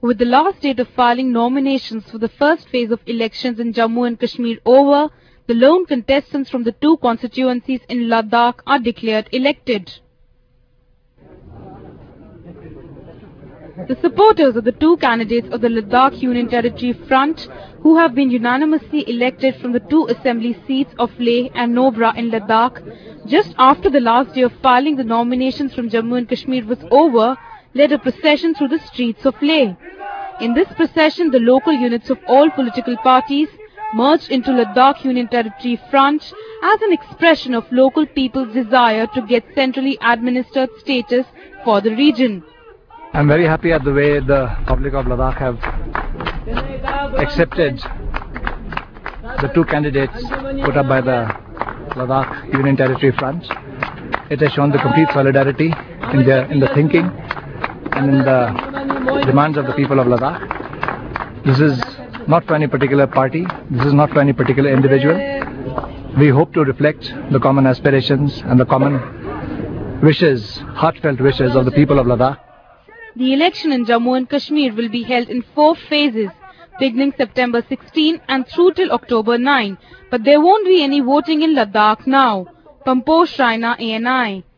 With the last date of filing nominations for the first phase of elections in Jammu and Kashmir over, the lone contestants from the two constituencies in Ladakh are declared elected. The supporters of the two candidates of the Ladakh Union Territory Front, who have been unanimously elected from the two assembly seats of Leh and Nobra in Ladakh, just after the last day of filing the nominations from Jammu and Kashmir was over, led a procession through the streets of Leh. In this procession, the local units of all political parties merged into Ladakh Union Territory Front as an expression of local people's desire to get centrally administered status for the region. I'm very happy at the way the public of Ladakh have accepted the two candidates put up by the Ladakh Union Territory Front. It has shown the complete solidarity in the thinking and in the demands of the people of Ladakh. This is not for any particular party, this is not for any particular individual. We hope to reflect the common aspirations and the common wishes, heartfelt wishes of the people of Ladakh. The election in Jammu and Kashmir will be held in 4 phases, beginning September 16 and through till October 9. But there won't be any voting in Ladakh now. Pamposh Raina, ANI.